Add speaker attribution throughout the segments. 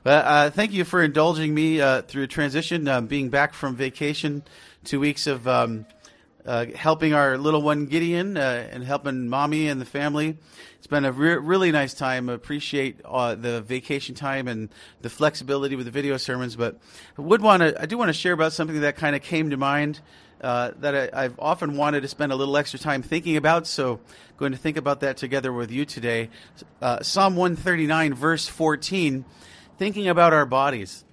Speaker 1: Well, thank you for indulging me through a transition, being back from vacation, 2 weeks of helping our little one Gideon and helping Mommy and the family. It's been a really nice time. I appreciate the vacation time and the flexibility with the video sermons. But I do want to share about something that kind of came to mind that I've often wanted to spend a little extra time thinking about. So I'm going to think about that together with you today. Psalm 139, verse 14, thinking about our bodies.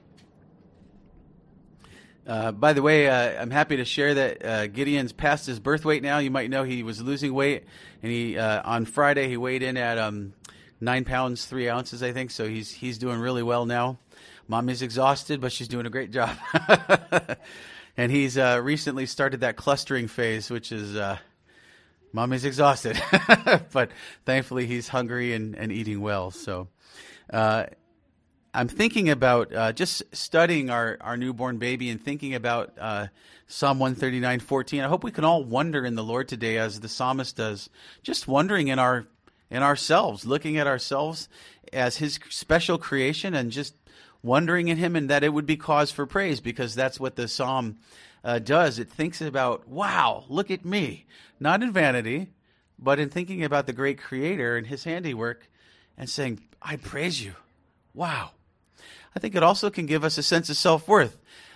Speaker 1: By the way, I'm happy to share that Gideon's past his birth weight now. You might know he was losing weight, and he on Friday he weighed in at 9 pounds 3 ounces, I think. So he's doing really well now. Mommy's exhausted, but she's doing a great job. And he's recently started that clustering phase, which is Mommy's exhausted, but thankfully he's hungry and eating well. So I'm thinking about just studying our newborn baby and thinking about Psalm 139:14. I hope we can all wonder in the Lord today, as the psalmist does, just wondering in ourselves, looking at ourselves as His special creation, and just wondering in Him, and that it would be cause for praise, because that's what the psalm does. It thinks about, wow, look at me, not in vanity, but in thinking about the great Creator and His handiwork, and saying, I praise you. Wow. I think it also can give us a sense of self-worth.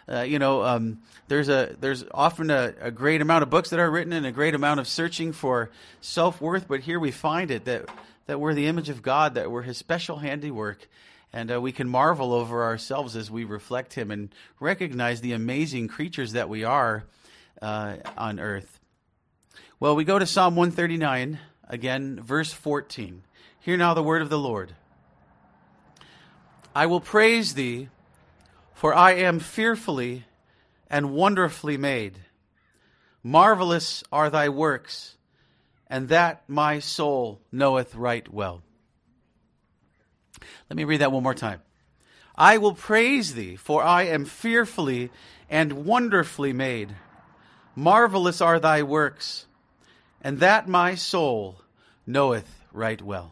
Speaker 1: There's often a great amount of books that are written and a great amount of searching for self-worth, but here we find it, that we're the image of God, that we're His special handiwork, and we can marvel over ourselves as we reflect Him and recognize the amazing creatures that we are on earth. Well, we go to Psalm 139, again, verse 14. Hear now the word of the Lord. I will praise Thee, for I am fearfully and wonderfully made. Marvelous are Thy works, and that my soul knoweth right well. Let me read that one more time. I will praise Thee, for I am fearfully and wonderfully made. Marvelous are Thy works, and that my soul knoweth right well.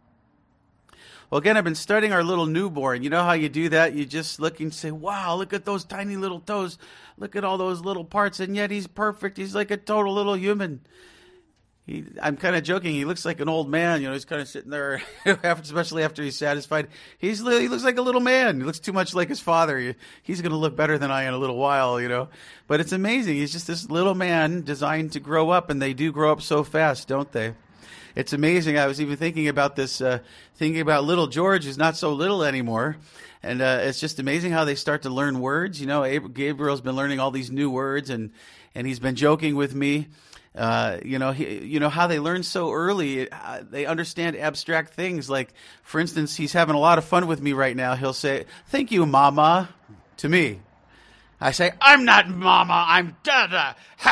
Speaker 1: Well, again, I've been studying our little newborn. You know how you do that? You just look and say, wow, look at those tiny little toes. Look at all those little parts, and yet he's perfect. He's like a total little human. I'm kind of joking. He looks like an old man. He's kind of sitting there, especially after he's satisfied. He looks like a little man. He looks too much like his father. He's going to look better than I in a little while, But it's amazing. He's just this little man designed to grow up, and they do grow up so fast, don't they? It's amazing. I was even thinking about this, thinking about little George, who's not so little anymore. And it's just amazing how they start to learn words. Gabriel's been learning all these new words, and he's been joking with me. How they learn so early. They understand abstract things. Like, for instance, he's having a lot of fun with me right now. He'll say, "Thank you, Mama," to me. I say, "I'm not Mama, I'm Dada."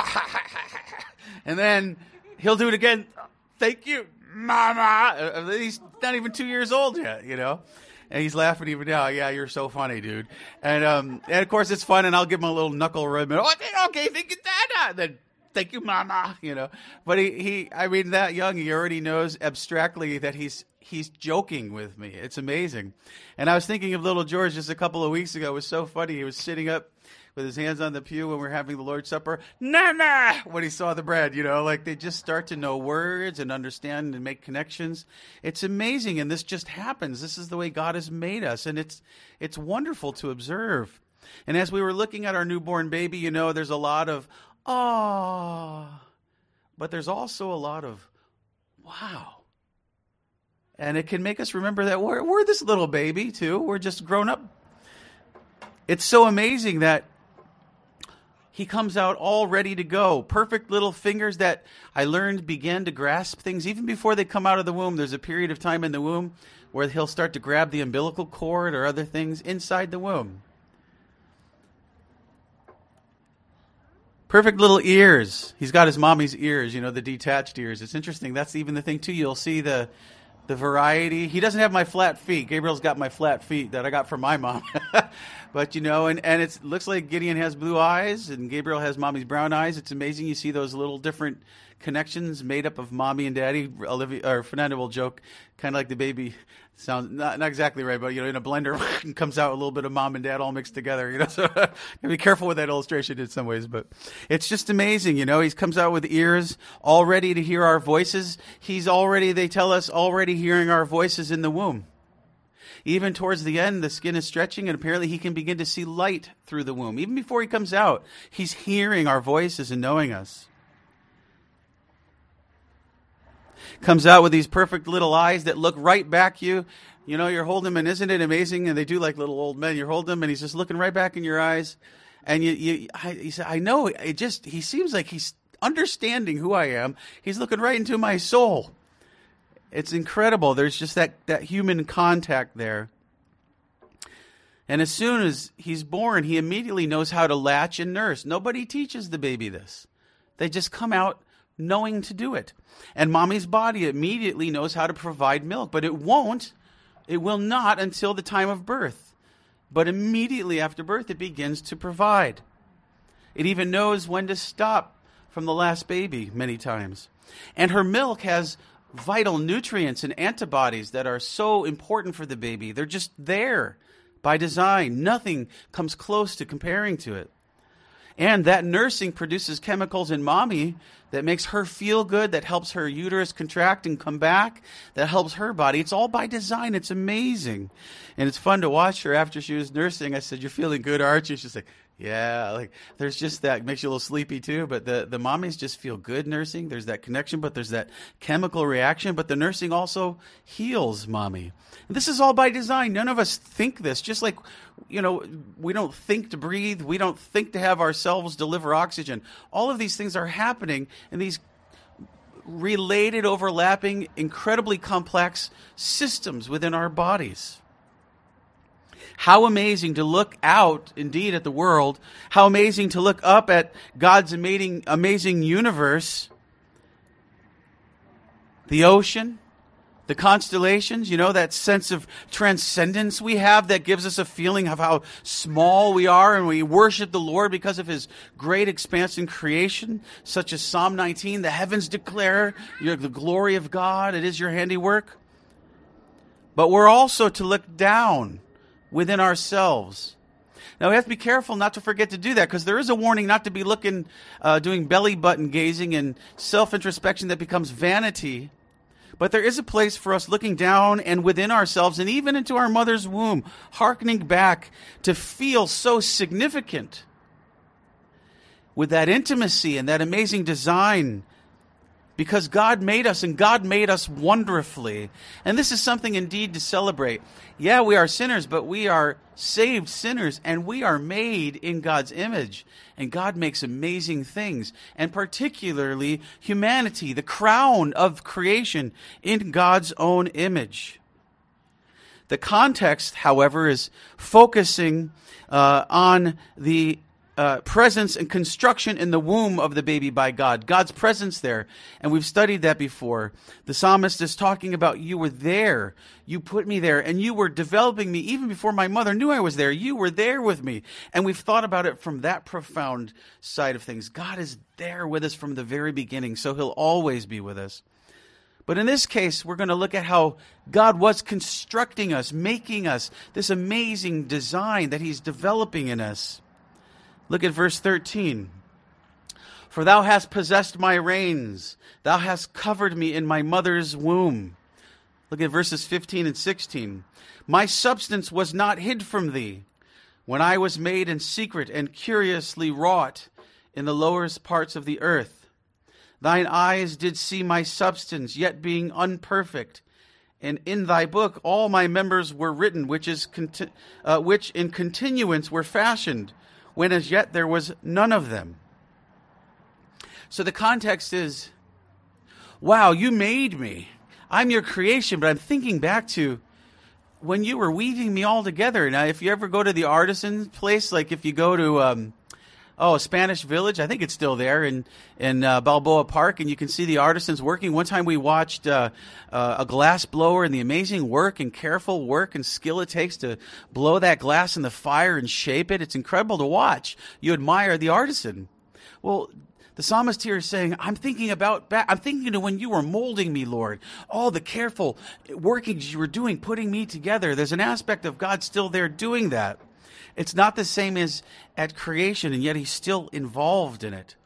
Speaker 1: And then he'll do it again. "Thank you, Mama." He's not even 2 years old yet, And he's laughing even now. "Yeah, you're so funny, dude." And of course it's fun, and I'll give him a little knuckle rub. "Okay, thank you, Dada." Then, "Thank you, Mama." But that young, he already knows abstractly that he's joking with me. It's amazing. And I was thinking of little George just a couple of weeks ago. It was so funny. He was sitting up with his hands on the pew when we were having the Lord's Supper. "Nana!" when he saw the bread, like they just start to know words and understand and make connections. It's amazing, and this just happens. This is the way God has made us, and it's wonderful to observe. And as we were looking at our newborn baby, there's a lot of, oh, but there's also a lot of, wow. And it can make us remember that we're this little baby too. We're just grown up. It's so amazing that he comes out all ready to go. Perfect little fingers that I learned began to grasp things even before they come out of the womb. There's a period of time in the womb where he'll start to grab the umbilical cord or other things inside the womb. Perfect little ears. He's got his mommy's ears, the detached ears. It's interesting. That's even the thing, too. You'll see the variety. He doesn't have my flat feet. Gabriel's got my flat feet that I got from my mom. But, and it looks like Gideon has blue eyes and Gabriel has mommy's brown eyes. It's amazing. You see those little different connections made up of mommy and daddy. Fernanda will joke, kind of like the Sounds not exactly right, but in a blender comes out a little bit of mom and dad all mixed together. So be careful with that illustration in some ways, but it's just amazing. He comes out with ears all ready to hear our voices. He's already, they tell us, already hearing our voices in the womb. Even towards the end, the skin is stretching, and apparently he can begin to see light through the womb. Even before he comes out, he's hearing our voices and knowing us. Comes out with these perfect little eyes that look right back you. You're holding him, and isn't it amazing? And they do like little old men. You're holding him, and he's just looking right back in your eyes. And he said, I know, he seems like he's understanding who I am. He's looking right into my soul. It's incredible. There's just that human contact there. And as soon as he's born, he immediately knows how to latch and nurse. Nobody teaches the baby this. They just come out knowing to do it. And mommy's body immediately knows how to provide milk, but it will not until the time of birth. But immediately after birth, it begins to provide. It even knows when to stop from the last baby many times. And her milk has vital nutrients and antibodies that are so important for the baby. They're just there by design. Nothing comes close to comparing to it. And that nursing produces chemicals in mommy that makes her feel good, that helps her uterus contract and come back, that helps her body. It's all by design. It's amazing. And it's fun to watch her after she was nursing. I said, "You're feeling good, aren't you?" She's like, "Yeah." Like, there's just that. It makes you a little sleepy too, but the mommies just feel good nursing. There's that connection, but there's that chemical reaction. But the nursing also heals mommy. And this is all by design. None of us think this. Just like, we don't think to breathe. We don't think to have our cells deliver oxygen. All of these things are happening in these related, overlapping, incredibly complex systems within our bodies. How amazing to look out, indeed, at the world. How amazing to look up at God's amazing universe. The ocean, the constellations, that sense of transcendence we have that gives us a feeling of how small we are, and we worship the Lord because of His great expanse in creation, such as Psalm 19, the heavens declare the glory of God. It is your handiwork. But we're also to look down within ourselves. Now, we have to be careful not to forget to do that, because there is a warning not to be doing belly button gazing and self-introspection that becomes vanity. But there is a place for us looking down and within ourselves and even into our mother's womb, hearkening back to feel so significant with that intimacy and that amazing design, because God made us, and God made us wonderfully. And this is something indeed to celebrate. Yeah, we are sinners, but we are saved sinners, and we are made in God's image. And God makes amazing things, and particularly humanity, the crown of creation, in God's own image. The context, however, is focusing on the presence and construction in the womb of the baby by God. God's presence there. And we've studied that before. The psalmist is talking about, you were there. You put me there. And you were developing me even before my mother knew I was there. You were there with me. And we've thought about it from that profound side of things. God is there with us from the very beginning. So He'll always be with us. But in this case, we're going to look at how God was constructing us, making us, this amazing design that He's developing in us. Look at verse 13. For thou hast possessed my reins. Thou hast covered me in my mother's womb. Look at verses 15 and 16. My substance was not hid from thee, when I was made in secret and curiously wrought in the lowest parts of the earth. Thine eyes did see my substance, yet being unperfect. And in thy book all my members were written, which in continuance were fashioned, when as yet there was none of them. So the context is, wow, you made me. I'm your creation, but I'm thinking back to when you were weaving me all together. Now, if you ever go to the artisan place, like if you go to Spanish Village, I think it's still there in Balboa Park, and you can see the artisans working. One time we watched a glass blower and the amazing work and careful work and skill it takes to blow that glass in the fire and shape it. It's incredible to watch. You admire the artisan. Well, The psalmist here is saying, I'm thinking of when you were molding me, Lord. All the careful workings you were doing, putting me together. There's an aspect of God still there doing that. It's not the same as at creation, and yet he's still involved in it.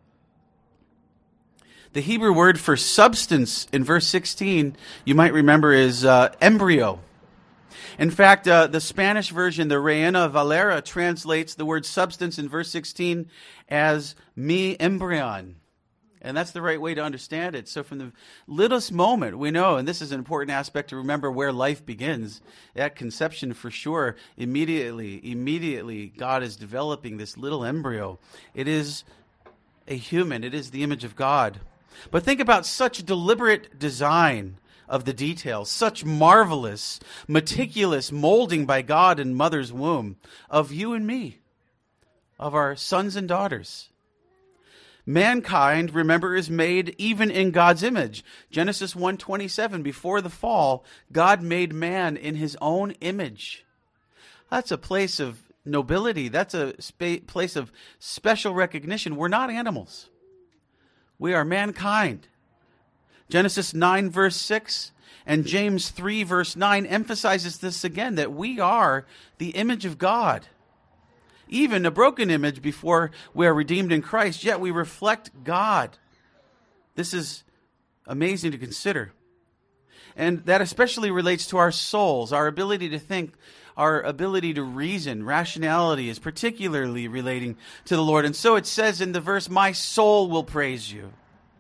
Speaker 1: The Hebrew word for substance in verse 16, you might remember, is embryo. In fact, the Spanish version, the Reina Valera, translates the word substance in verse 16 as mi embryon. And that's the right way to understand it. So from the littlest moment, we know, and this is an important aspect to remember where life begins, at conception for sure, immediately God is developing this little embryo. It is a human. It is the image of God. But think about such deliberate design of the details, such marvelous, meticulous molding by God in mother's womb of you and me, of our sons and daughters. Mankind, remember, is made even in God's image. Genesis 1:27, before the fall, God made man in his own image. That's a place of nobility. That's a place of special recognition. We're not animals. We are mankind. Genesis 9, verse 6, and James 3, verse 9 emphasizes this again, that we are the image of God. Even a broken image before we are redeemed in Christ, yet we reflect God. This is amazing to consider. And that especially relates to our souls, our ability to think, our ability to reason. Rationality is particularly relating to the Lord. And so it says in the verse, my soul will praise you.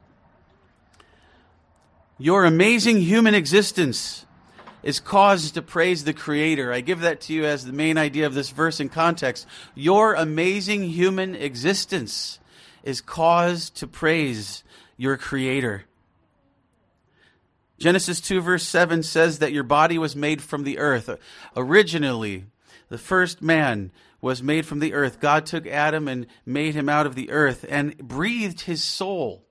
Speaker 1: Your amazing human existence is caused to praise the Creator. I give that to you as the main idea of this verse in context. Your amazing human existence is caused to praise your Creator. Genesis 2 verse 7 says that your body was made from the earth. Originally, the first man was made from the earth. God took Adam and made him out of the earth and breathed his soul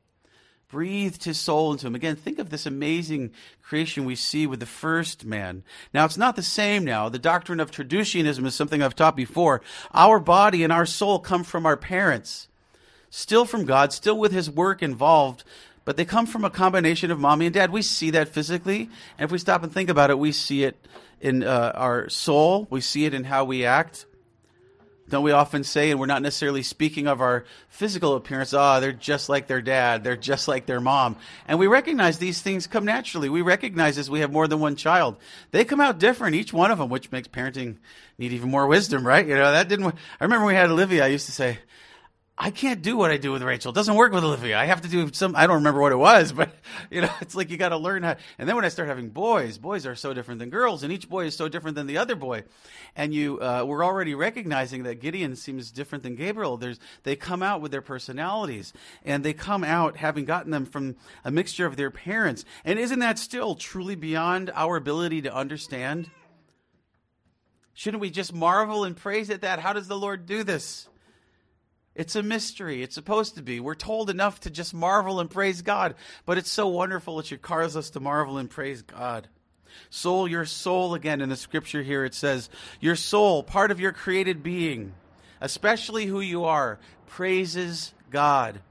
Speaker 1: into him. Again, think of this amazing creation we see with the first man. Now, it's not the same now. The doctrine of traducianism is something I've taught before. Our body and our soul come from our parents, still from God, still with his work involved, but they come from a combination of mommy and dad. We see that physically, and if we stop and think about it, we see it in our soul. We see it in how we act. Don't we often say, and we're not necessarily speaking of our physical appearance, they're just like their dad, they're just like their mom. And we recognize these things come naturally. We recognize as we have more than one child. They come out different, each one of them, which makes parenting need even more wisdom, right? I remember when we had Olivia, I used to say, I can't do what I do with Rachel. It doesn't work with Olivia. I have to do I don't remember what it was, but it's like you got to learn how. And then when I start having boys are so different than girls, and each boy is so different than the other boy. And we're already recognizing that Gideon seems different than Gabriel. They come out with their personalities, and they come out having gotten them from a mixture of their parents. And isn't that still truly beyond our ability to understand? Shouldn't we just marvel and praise at that? How does the Lord do this? It's a mystery. It's supposed to be. We're told enough to just marvel and praise God, but it's so wonderful it should cause us to marvel and praise God. Soul, your soul, again in the scripture here it says, your soul, part of your created being, especially who you are, praises God.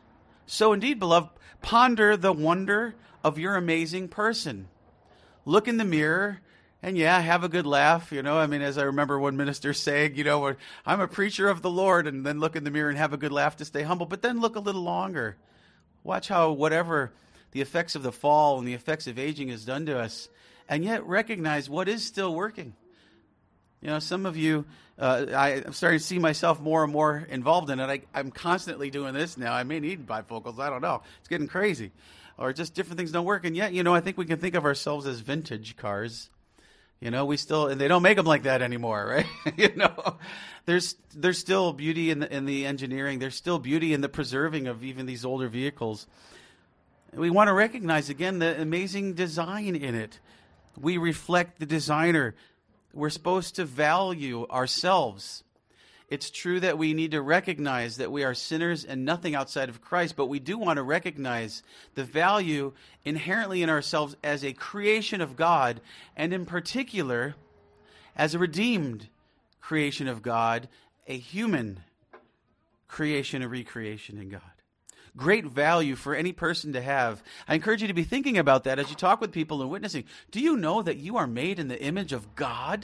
Speaker 1: So indeed, beloved, ponder the wonder of your amazing person. Look in the mirror and have a good laugh. As I remember one minister saying, I'm a preacher of the Lord, and then look in the mirror and have a good laugh to stay humble, but then look a little longer. Watch how whatever the effects of the fall and the effects of aging has done to us, and yet recognize what is still working. Some of you, I'm starting to see myself more and more involved in it. I'm constantly doing this now. I may need bifocals. I don't know. It's getting crazy. Or just different things don't work. And yet, I think we can think of ourselves as vintage cars. We still, and they don't make them like that anymore, right? There's still beauty in the engineering. There's still beauty in the preserving of even these older vehicles. We want to recognize, again, the amazing design in it. We reflect the designer. We're supposed to value ourselves. It's true that we need to recognize that we are sinners and nothing outside of Christ, but we do want to recognize the value inherently in ourselves as a creation of God, and in particular, as a redeemed creation of God, a human creation, a recreation in God. great value for any person to have. I encourage you to be thinking about that as you talk with people and witnessing. Do you know that you are made in the image of God?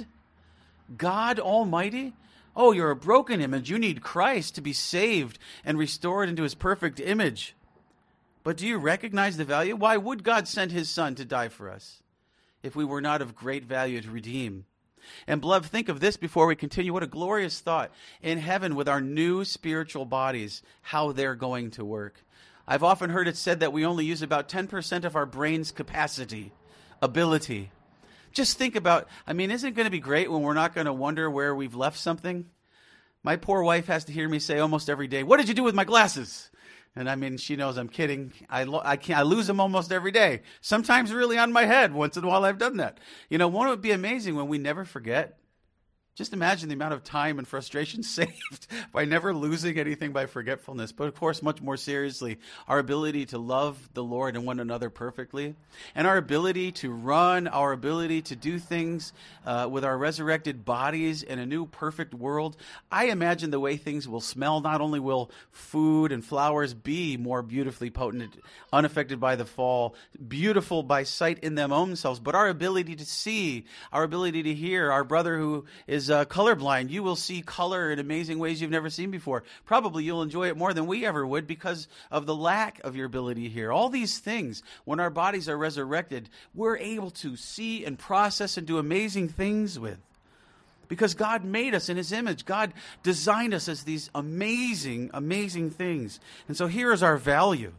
Speaker 1: God Almighty? Oh, you're a broken image. You need Christ to be saved and restored into his perfect image. But do you recognize the value? Why would God send his Son to die for us if we were not of great value to redeem? And beloved, think of this before we continue. What a glorious thought. In heaven with our new spiritual bodies, how they're going to work. I've often heard it said that we only use about 10% of our brain's capacity, ability. Just think about, isn't it going to be great when we're not going to wonder where we've left something? My poor wife has to hear me say almost every day, "What did you do with my glasses?" And she knows I'm kidding. I lose them almost every day. Sometimes really on my head. Once in a while I've done that. Won't it be amazing when we never forget? Just imagine the amount of time and frustration saved by never losing anything by forgetfulness. But of course, much more seriously, our ability to love the Lord and one another perfectly, and our ability to run, our ability to do things with our resurrected bodies in a new perfect world. I imagine the way things will smell. Not only will food and flowers be more beautifully potent, unaffected by the fall, beautiful by sight in them own selves, but our ability to see, our ability to hear, our brother who is colorblind, you will see color in amazing ways you've never seen before. Probably you'll enjoy it more than we ever would because of the lack of your ability here. All these things, when our bodies are resurrected, we're able to see and process and do amazing things with. Because God made us in his image. God designed us as these amazing, amazing things. And so here is our value.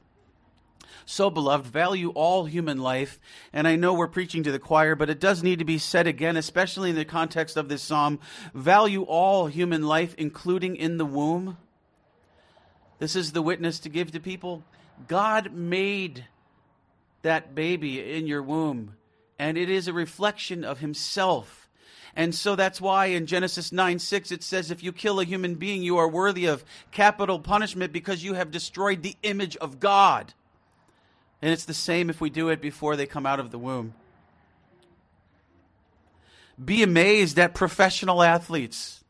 Speaker 1: So, beloved, value all human life. And I know we're preaching to the choir, but it does need to be said again, especially in the context of this psalm. Value all human life, including in the womb. This is the witness to give to people. God made that baby in your womb, and it is a reflection of himself. And so that's why in Genesis 9:6 it says, if you kill a human being, you are worthy of capital punishment because you have destroyed the image of God. And it's the same if we do it before they come out of the womb. Be amazed at professional athletes.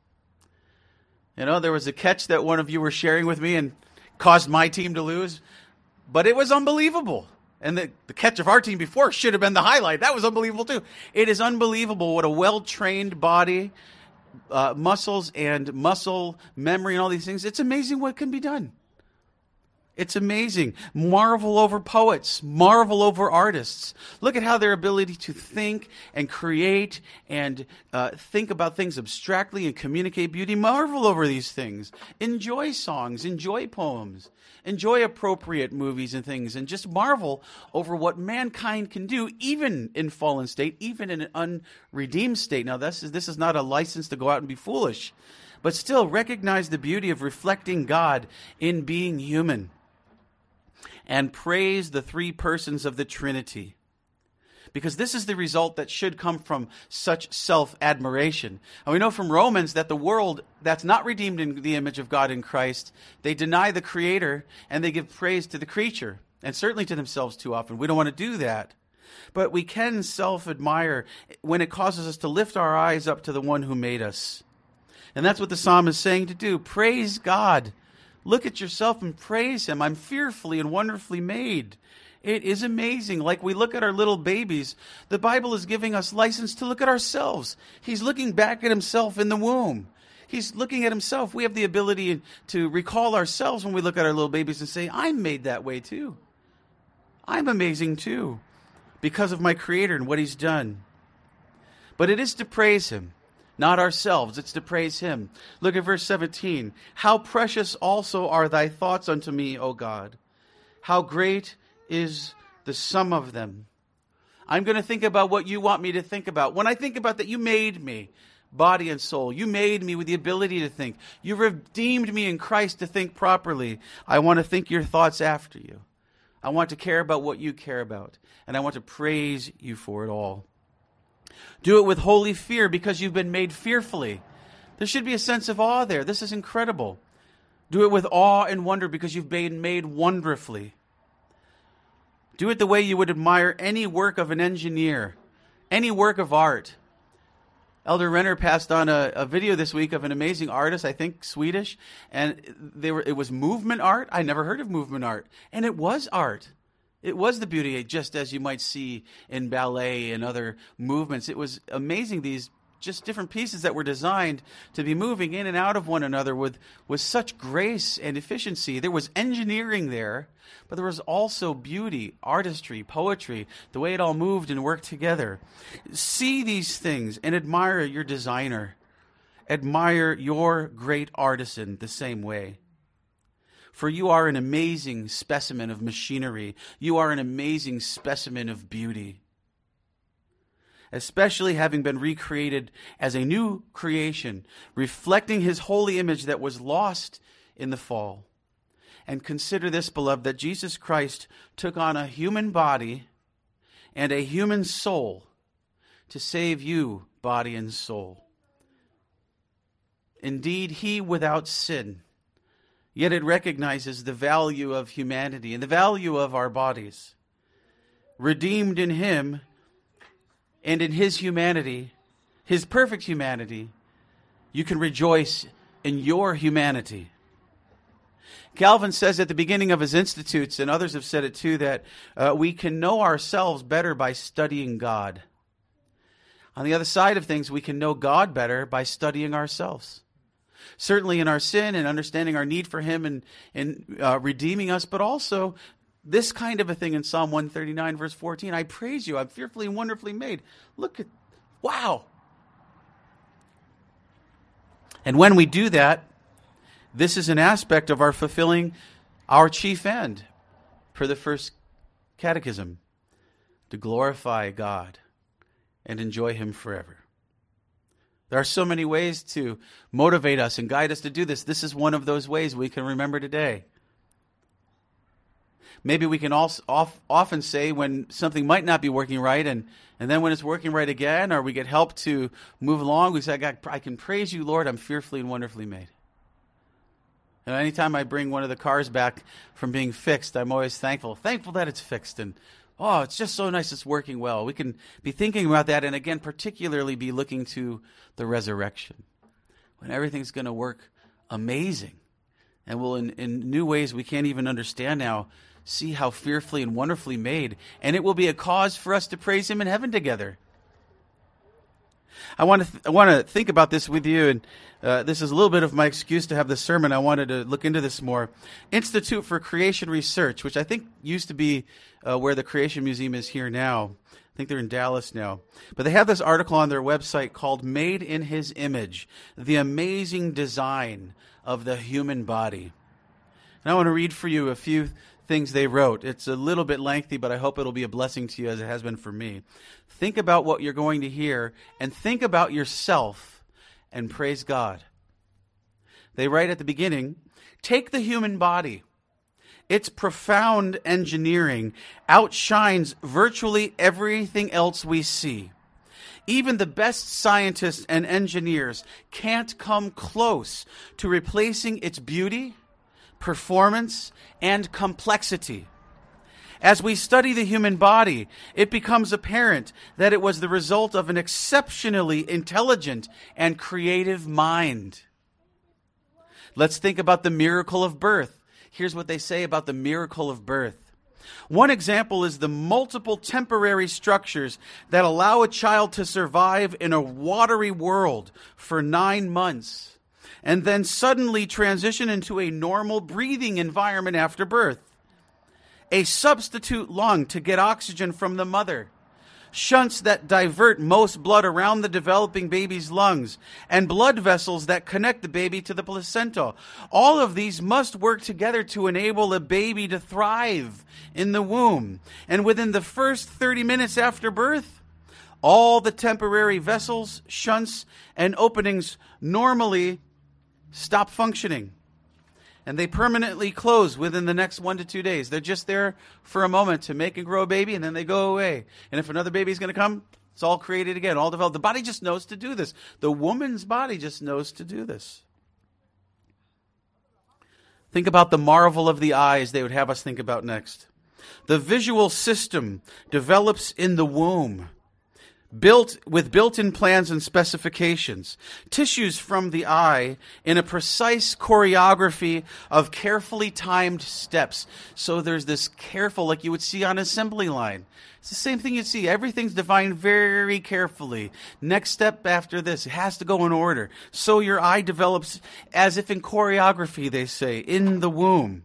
Speaker 1: There was a catch that one of you were sharing with me and caused my team to lose, but it was unbelievable. And the catch of our team before should have been the highlight. That was unbelievable too. It is unbelievable what a well-trained body, muscles and muscle memory and all these things. It's amazing what can be done. It's amazing. Marvel over poets. Marvel over artists. Look at how their ability to think and create and think about things abstractly and communicate beauty. Marvel over these things. Enjoy songs. Enjoy poems. Enjoy appropriate movies and things. And just marvel over what mankind can do, even in fallen state, even in an unredeemed state. Now, this is not a license to go out and be foolish. But still, recognize the beauty of reflecting God in being human. And praise the three persons of the Trinity. Because this is the result that should come from such self-admiration. And we know from Romans that the world that's not redeemed in the image of God in Christ, they deny the Creator and they give praise to the creature. And certainly to themselves too often. We don't want to do that. But we can self-admire when it causes us to lift our eyes up to the one who made us. And that's what the psalm is saying to do. Praise God. Look at yourself and praise him. I'm fearfully and wonderfully made. It is amazing. Like we look at our little babies, the Bible is giving us license to look at ourselves. He's looking back at himself in the womb. He's looking at himself. We have the ability to recall ourselves when we look at our little babies and say, I'm made that way too. I'm amazing too because of my Creator and what he's done. But it is to praise him. Not ourselves, it's to praise him. Look at verse 17. How precious also are thy thoughts unto me, O God. How great is the sum of them. I'm going to think about what you want me to think about. When I think about that, you made me, body and soul. You made me with the ability to think. You redeemed me in Christ to think properly. I want to think your thoughts after you. I want to care about what you care about. And I want to praise you for it all. Do it with holy fear because you've been made fearfully. There should be a sense of awe there. This is incredible. Do it with awe and wonder because you've been made wonderfully. Do it the way you would admire any work of an engineer, any work of art. Elder Renner passed on a video this week of an amazing artist, I think Swedish, and it was movement art. I never heard of movement art, and it was art. It was the beauty, just as you might see in ballet and other movements. It was amazing, these just different pieces that were designed to be moving in and out of one another with such grace and efficiency. There was engineering there, but there was also beauty, artistry, poetry, the way it all moved and worked together. See these things and admire your designer. Admire your great artisan the same way. For you are an amazing specimen of machinery. You are an amazing specimen of beauty. Especially having been recreated as a new creation, reflecting his holy image that was lost in the fall. And consider this, beloved, that Jesus Christ took on a human body and a human soul to save you, body and soul. Indeed, he without sin, yet it recognizes the value of humanity and the value of our bodies. Redeemed in him and in his humanity, his perfect humanity, you can rejoice in your humanity. Calvin says at the beginning of his Institutes, and others have said it too, that we can know ourselves better by studying God. On the other side of things, we can know God better by studying ourselves. Certainly in our sin and understanding our need for him and redeeming us, but also this kind of a thing in Psalm 139, verse 14. I praise you, I'm fearfully and wonderfully made. Look at, wow. And when we do that, this is an aspect of our fulfilling our chief end per the first catechism, to glorify God and enjoy him forever. There are so many ways to motivate us and guide us to do this. This is one of those ways we can remember today. Maybe we can also often say when something might not be working right, and then when it's working right again, or we get help to move along, we say, God, I can praise you, Lord, I'm fearfully and wonderfully made. And anytime I bring one of the cars back from being fixed, I'm always thankful that it's fixed. And, oh, it's just so nice it's working well. We can be thinking about that, and again, particularly be looking to the resurrection, when everything's going to work amazing. And we'll, in new ways we can't even understand now, see how fearfully and wonderfully made. And it will be a cause for us to praise him in heaven together. I want to think about this with you, and this is a little bit of my excuse to have this sermon. I wanted to look into this more. Institute for Creation Research, which I think used to be where the Creation Museum is here now. I think they're in Dallas now. But they have this article on their website called Made in His Image, the amazing design of the human body. And I want to read for you a few things they wrote. It's a little bit lengthy, but I hope it'll be a blessing to you as it has been for me. Think about what you're going to hear and think about yourself and praise God. They write at the beginning, take the human body. Its profound engineering outshines virtually everything else we see. Even the best scientists and engineers can't come close to replacing its beauty, performance, and complexity. As we study the human body, it becomes apparent that it was the result of an exceptionally intelligent and creative mind. Let's think about the miracle of birth. Here's what they say about the miracle of birth. One example is the multiple temporary structures that allow a child to survive in a watery world for 9 months and then suddenly transition into a normal breathing environment after birth. A substitute lung to get oxygen from the mother, shunts that divert most blood around the developing baby's lungs, and blood vessels that connect the baby to the placenta. All of these must work together to enable a baby to thrive in the womb. And within the first 30 minutes after birth, all the temporary vessels, shunts, and openings normally stop functioning. And they permanently close within the next 1 to 2 days. They're just there for a moment to make and grow a baby, and then they go away. And if another baby is going to come, it's all created again, all developed. The body just knows to do this. The woman's body just knows to do this. Think about the marvel of the eyes they would have us think about next. The visual system develops in the womb, built-in plans and specifications, tissues from the eye in a precise choreography of carefully timed steps. So there's this careful, like you would see on an assembly line. It's the same thing you'd see. Everything's defined very carefully. Next step after this, it has to go in order. So your eye develops as if in choreography, they say, in the womb.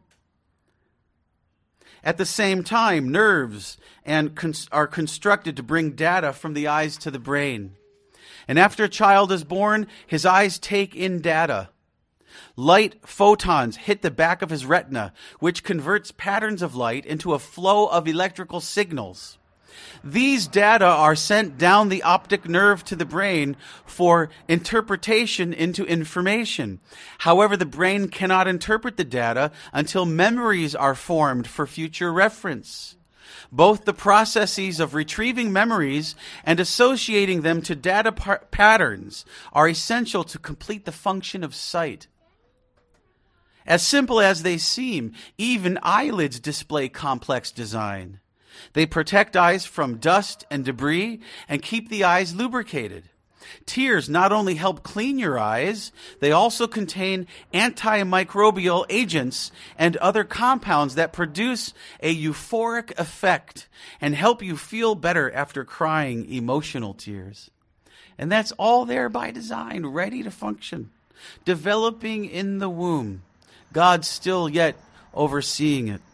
Speaker 1: At the same time, nerves are constructed to bring data from the eyes to the brain. And after a child is born, his eyes take in data. Light photons hit the back of his retina, which converts patterns of light into a flow of electrical signals. These data are sent down the optic nerve to the brain for interpretation into information. However, the brain cannot interpret the data until memories are formed for future reference. Both the processes of retrieving memories and associating them to data patterns are essential to complete the function of sight. As simple as they seem, even eyelids display complex design. They protect eyes from dust and debris and keep the eyes lubricated. Tears not only help clean your eyes, they also contain antimicrobial agents and other compounds that produce a euphoric effect and help you feel better after crying emotional tears. And that's all there by design, ready to function, developing in the womb. God's still yet overseeing it.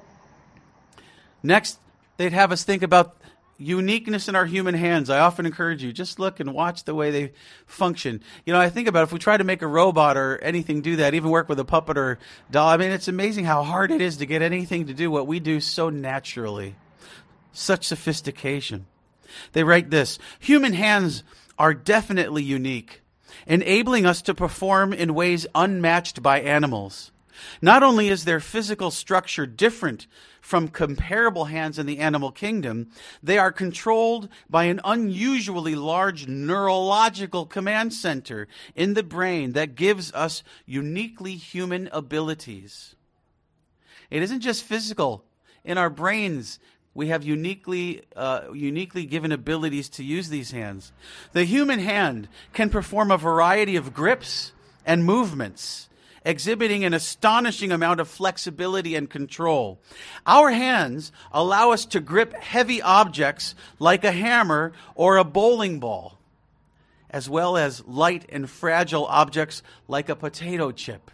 Speaker 1: Next, they'd have us think about uniqueness in our human hands. I often encourage you, just look and watch the way they function. You know, I think about if we try to make a robot or anything do that, even work with a puppet or doll, I mean, it's amazing how hard it is to get anything to do what we do so naturally. Such sophistication. They write this: human hands are definitely unique, enabling us to perform in ways unmatched by animals. Not only is their physical structure different from comparable hands in the animal kingdom, they are controlled by an unusually large neurological command center in the brain that gives us uniquely human abilities. It isn't just physical. In our brains, we have uniquely given abilities to use these hands. The human hand can perform a variety of grips and movements, exhibiting an astonishing amount of flexibility and control. Our hands allow us to grip heavy objects like a hammer or a bowling ball, as well as light and fragile objects like a potato chip.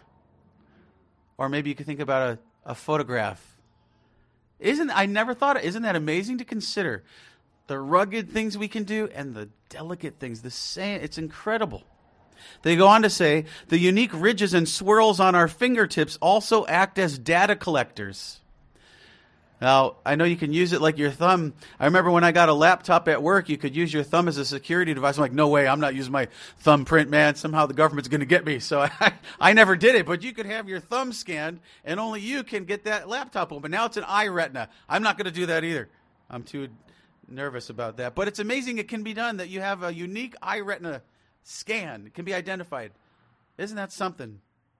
Speaker 1: Or maybe you could think about a photograph. Isn't that amazing to consider? The rugged things we can do and the delicate things, it's incredible. They go on to say, the unique ridges and swirls on our fingertips also act as data collectors. Now, I know you can use it like your thumb. I remember when I got a laptop at work, you could use your thumb as a security device. I'm like, no way, I'm not using my thumbprint, man. Somehow the government's going to get me. So I never did it, but you could have your thumb scanned, and only you can get that laptop open. Now it's an eye retina. I'm not going to do that either. I'm too nervous about that. But it's amazing it can be done, that you have a unique eye retina scan. It can be identified. Isn't that something?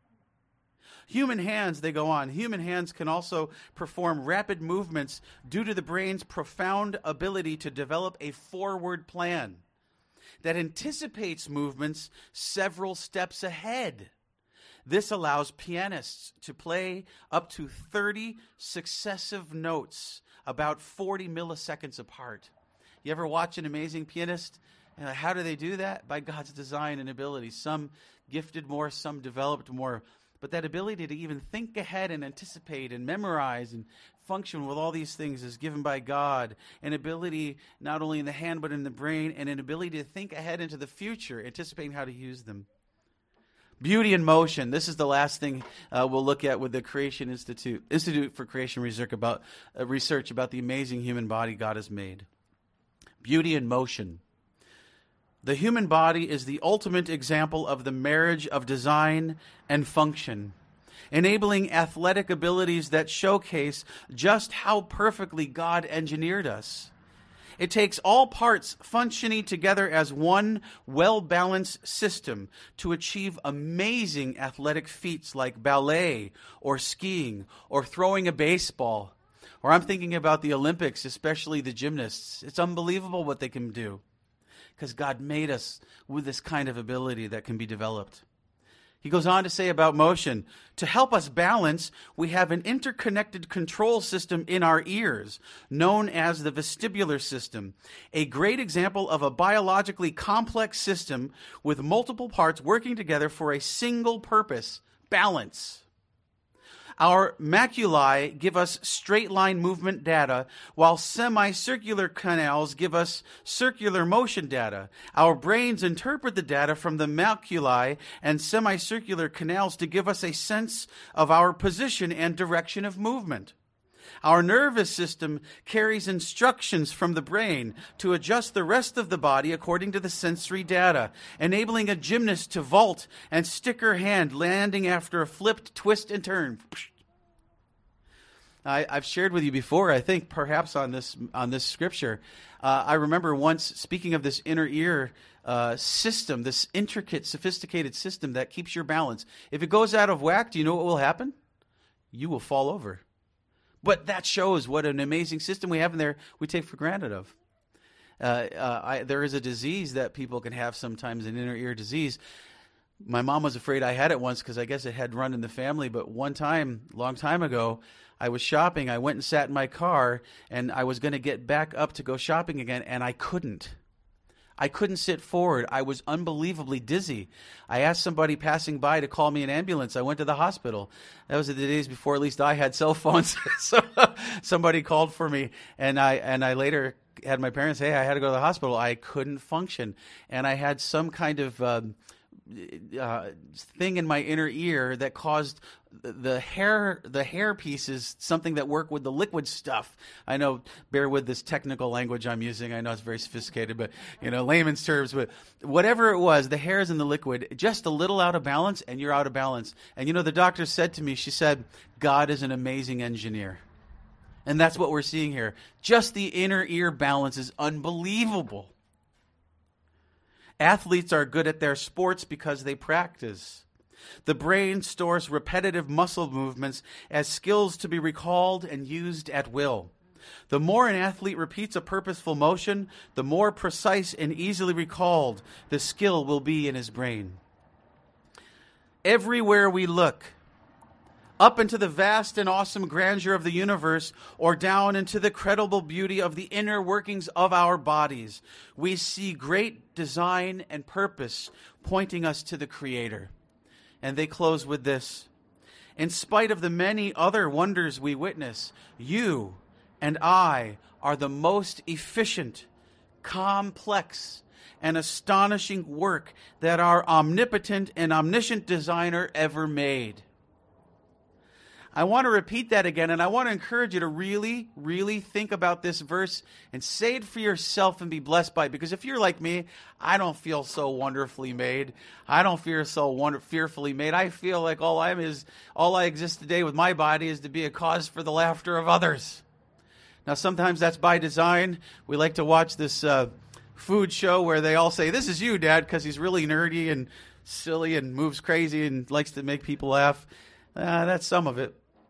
Speaker 1: Human hands, they go on, human hands can also perform rapid movements due to the brain's profound ability to develop a forward plan that anticipates movements several steps ahead. This allows pianists to play up to 30 successive notes about 40 milliseconds apart. You ever watch an amazing pianist? And how do they do that? By God's design and ability. Some gifted more, some developed more. But that ability to even think ahead and anticipate and memorize and function with all these things is given by God. An ability not only in the hand but in the brain, and an ability to think ahead into the future, anticipating how to use them. Beauty and motion. This is the last thing we'll look at with the Creation Institute for Creation Research about the amazing human body God has made. Beauty and motion. The human body is the ultimate example of the marriage of design and function, enabling athletic abilities that showcase just how perfectly God engineered us. It takes all parts functioning together as one well-balanced system to achieve amazing athletic feats like ballet or skiing or throwing a baseball. Or I'm thinking about the Olympics, especially the gymnasts. It's unbelievable what they can do. because God made us with this kind of ability that can be developed. He goes on to say about motion, to help us balance, we have an interconnected control system in our ears, known as the vestibular system, a great example of a biologically complex system with multiple parts working together for a single purpose, balance. Our maculae give us straight line movement data, while semicircular canals give us circular motion data. Our brains interpret the data from the maculae and semicircular canals to give us a sense of our position and direction of movement. Our nervous system carries instructions from the brain to adjust the rest of the body according to the sensory data, enabling a gymnast to vault and stick her hand, landing after a flipped twist and turn. I've shared with you before, I think perhaps on this scripture, I remember once speaking of this inner ear system, this intricate, sophisticated system that keeps your balance. If it goes out of whack, do you know what will happen? You will fall over. But that shows what an amazing system we have in there we take for granted of. There is a disease that people can have sometimes, an inner ear disease. My mom was afraid I had it once because I guess it had run in the family. But one time, long time ago, I was shopping. I went and sat in my car, and I was going to get back up to go shopping again, and I couldn't. I couldn't sit forward. I was unbelievably dizzy. I asked somebody passing by to call me an ambulance. I went to the hospital. That was the days before at least I had cell phones. So somebody called for me, and I later had my parents say, hey, I had to go to the hospital. I couldn't function, and I had some kind of thing in my inner ear that caused the hair pieces, something that work with the liquid stuff. I know, bear with this technical language I'm using. I know it's very sophisticated, but layman's terms. But whatever it was, the hairs in the liquid, just a little out of balance, and you're out of balance. And the doctor said to me, she said, God is an amazing engineer. And that's what we're seeing here. Just the inner ear balance is unbelievable. Athletes are good at their sports because they practice. The brain stores repetitive muscle movements as skills to be recalled and used at will. The more an athlete repeats a purposeful motion, the more precise and easily recalled the skill will be in his brain. Everywhere we look, up into the vast and awesome grandeur of the universe, or down into the credible beauty of the inner workings of our bodies, we see great design and purpose pointing us to the Creator. And they close with this: in spite of the many other wonders we witness, you and I are the most efficient, complex, and astonishing work that our omnipotent and omniscient designer ever made. I want to repeat that again, and I want to encourage you to really, really think about this verse and say it for yourself and be blessed by it. Because if you're like me, I don't feel so wonderfully made. I don't feel so fearfully made. I feel like all I exist today with my body is to be a cause for the laughter of others. Now, sometimes that's by design. We like to watch this food show where they all say, "This is you, Dad," because he's really nerdy and silly and moves crazy and likes to make people laugh. That's some of it.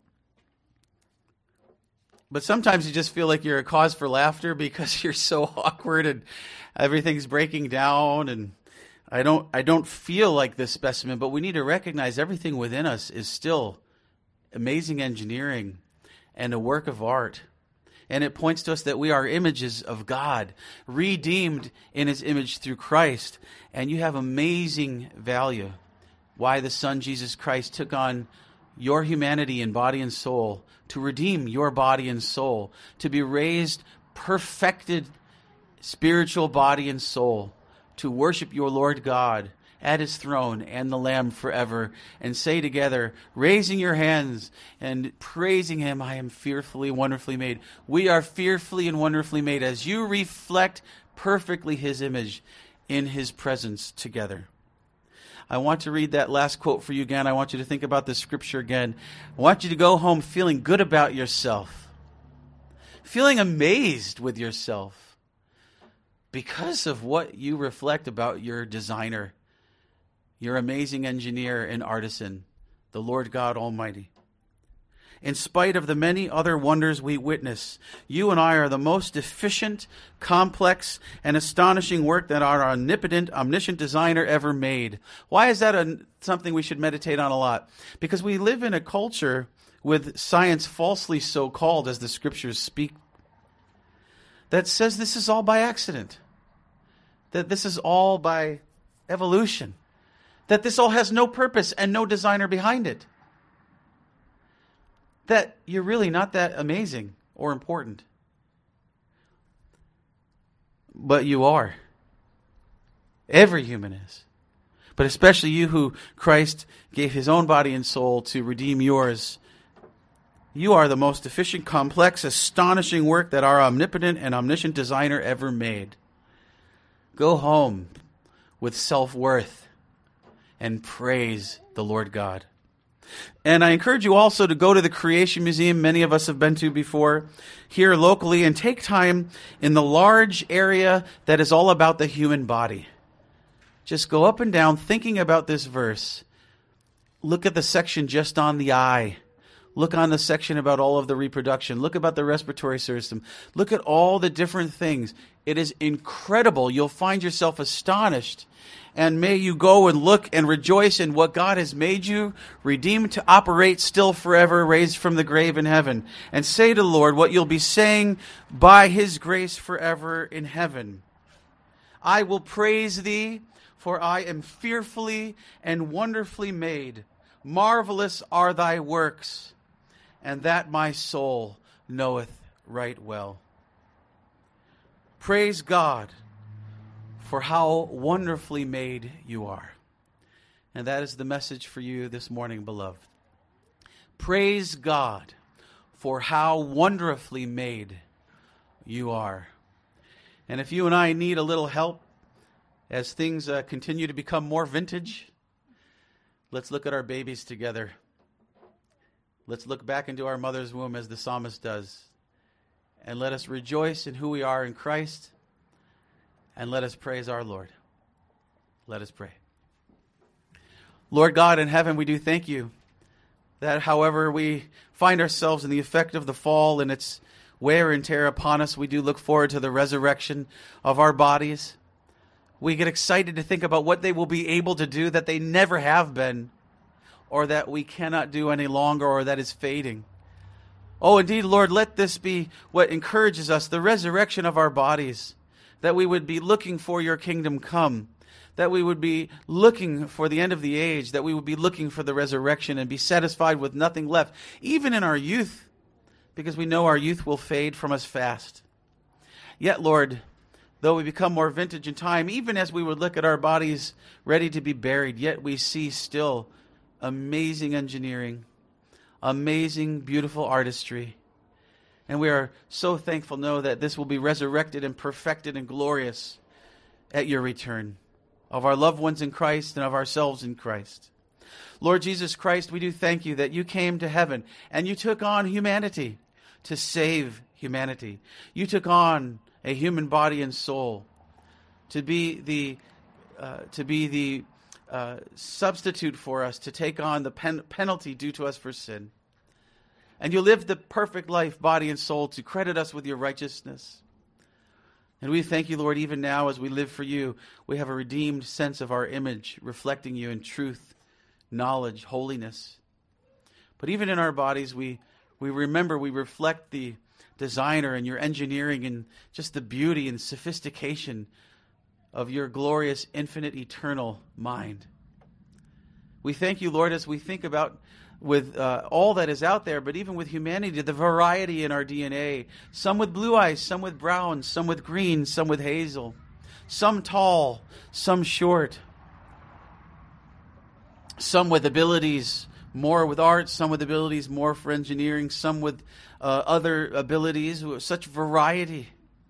Speaker 1: But sometimes you just feel like you're a cause for laughter because you're so awkward and everything's breaking down. And I don't feel like this specimen, but we need to recognize everything within us is still amazing engineering and a work of art. And it points to us that we are images of God, redeemed in His image through Christ. And you have amazing value. Why the Son, Jesus Christ, took on your humanity in body and soul, to redeem your body and soul, to be raised perfected spiritual body and soul, to worship your Lord God at His throne and the Lamb forever, and say together, raising your hands and praising Him, I am fearfully and wonderfully made. We are fearfully and wonderfully made as you reflect perfectly His image in His presence together. I want to read that last quote for you again. I want you to think about this scripture again. I want you to go home feeling good about yourself, feeling amazed with yourself because of what you reflect about your designer, your amazing engineer and artisan, the Lord God Almighty. in spite of the many other wonders we witness. You and I are the most efficient, complex, and astonishing work that our omnipotent, omniscient designer ever made. Why is that something we should meditate on a lot? Because we live in a culture with science falsely so called, as the scriptures speak, that says this is all by accident, that this is all by evolution, that this all has no purpose and no designer behind it, that you're really not that amazing or important. But you are. Every human is. But especially you who Christ gave his own body and soul to redeem yours. You are the most efficient, complex, astonishing work that our omnipotent and omniscient designer ever made. Go home with self-worth and praise the Lord God. And I encourage you also to go to the Creation Museum many of us have been to before here locally and take time in the large area that is all about the human body. Just go up and down thinking about this verse. Look at the section just on the eye. Look on the section about all of the reproduction. Look about the respiratory system. Look at all the different things. It is incredible. You'll find yourself astonished. And may you go and look and rejoice in what God has made you, redeemed to operate still forever, raised from the grave in heaven. And say to the Lord what you'll be saying by his grace forever in heaven. I will praise thee, for I am fearfully and wonderfully made. Marvelous are thy works, and that my soul knoweth right well. Praise God for how wonderfully made you are. And that is the message for you this morning, beloved. Praise God for how wonderfully made you are. And if you and I need a little help as things continue to become more vintage, let's look at our babies together. Let's look back into our mother's womb as the psalmist does. And let us rejoice in who we are in Christ. And let us praise our Lord. Let us pray. Lord God in heaven, we do thank you that however we find ourselves in the effect of the fall and its wear and tear upon us, we do look forward to the resurrection of our bodies. We get excited to think about what they will be able to do that they never have been, or that we cannot do any longer, or that is fading. Oh, indeed, Lord, let this be what encourages us, the resurrection of our bodies, that we would be looking for your kingdom come, that we would be looking for the end of the age, that we would be looking for the resurrection and be satisfied with nothing left, even in our youth, because we know our youth will fade from us fast. Yet, Lord, though we become more vintage in time, even as we would look at our bodies ready to be buried, yet we see still amazing engineering, amazing, beautiful artistry. And we are so thankful to know that this will be resurrected and perfected and glorious at your return of our loved ones in Christ and of ourselves in Christ. Lord Jesus Christ, we do thank you that you came to heaven and you took on humanity to save humanity. You took on a human body and soul to be the substitute for us, to take on the penalty due to us for sin. And you lived the perfect life, body and soul, to credit us with your righteousness. And we thank you, Lord, even now as we live for you, we have a redeemed sense of our image, reflecting you in truth, knowledge, holiness. But even in our bodies, we remember, we reflect the designer and your engineering and just the beauty and sophistication of your glorious, infinite, eternal mind. We thank you, Lord, as we think about with all that is out there, but even with humanity, the variety in our DNA. Some with blue eyes, some with brown, some with green, some with hazel. Some tall, some short. Some with abilities more with art, some with abilities more for engineering, some with other abilities. Such variety.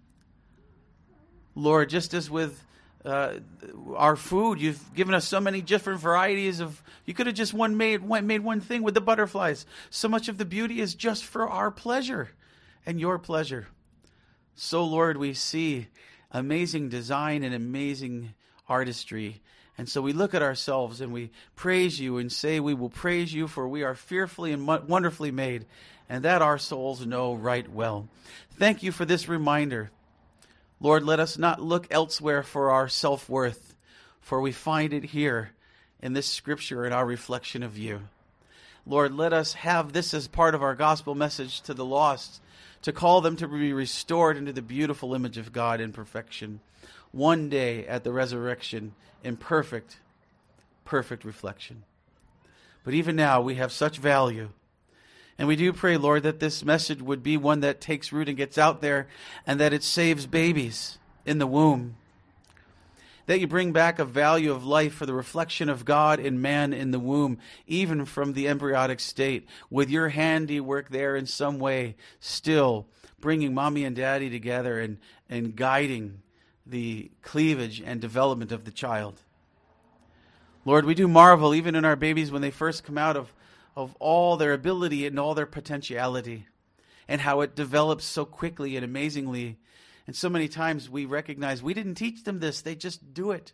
Speaker 1: Lord, just as with our food, you've given us so many different varieties of. You could have just made one thing with the butterflies. So much of the beauty is just for our pleasure and your pleasure. So, Lord, we see amazing design and amazing artistry, And so we look at ourselves and we praise you and say we will praise you, for we are fearfully and wonderfully made, and that our souls know right well. Thank you for this reminder. Lord, let us not look elsewhere for our self-worth, for we find it here in this scripture in our reflection of you. Lord, let us have this as part of our gospel message to the lost, to call them to be restored into the beautiful image of God in perfection, one day at the resurrection in perfect reflection. But even now we have such value. And we do pray, Lord, that this message would be one that takes root and gets out there, and that it saves babies in the womb. That you bring back a value of life for the reflection of God in man in the womb, even from the embryonic state, with your handiwork there in some way, still bringing mommy and daddy together and guiding the cleavage and development of the child. Lord, we do marvel even in our babies when they first come out of all their ability and all their potentiality, and how it develops so quickly and amazingly. And so many times we recognize we didn't teach them this, they just do it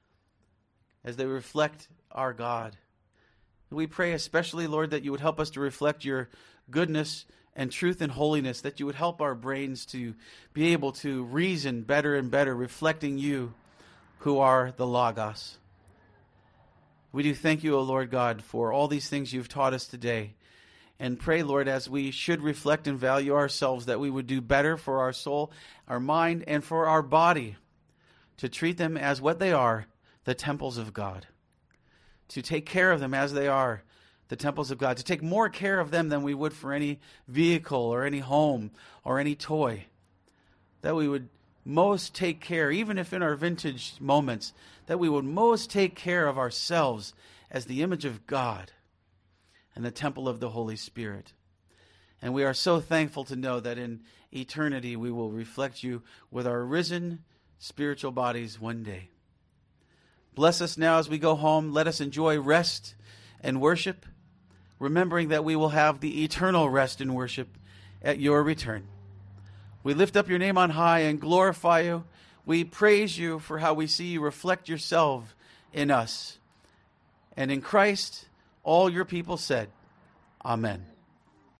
Speaker 1: as they reflect our God. We pray especially, Lord, that you would help us to reflect your goodness and truth and holiness, that you would help our brains to be able to reason better and better, reflecting you who are the Logos. We do thank you, O Lord God, for all these things you've taught us today. And pray, Lord, as we should reflect and value ourselves, that we would do better for our soul, our mind, and for our body, to treat them as what they are, the temples of God. To take care of them as they are, the temples of God. To take more care of them than we would for any vehicle or any home or any toy. That we would most take care, even if in our vintage moments, that we would most take care of ourselves as the image of God and the temple of the Holy Spirit. And we are so thankful to know that in eternity we will reflect you with our risen spiritual bodies one day. Bless us now as we go home. Let us enjoy rest and worship, remembering that we will have the eternal rest and worship at your return. We lift up your name on high and glorify you. We praise you for how we see you reflect yourself in us. And in Christ, all your people said, Amen.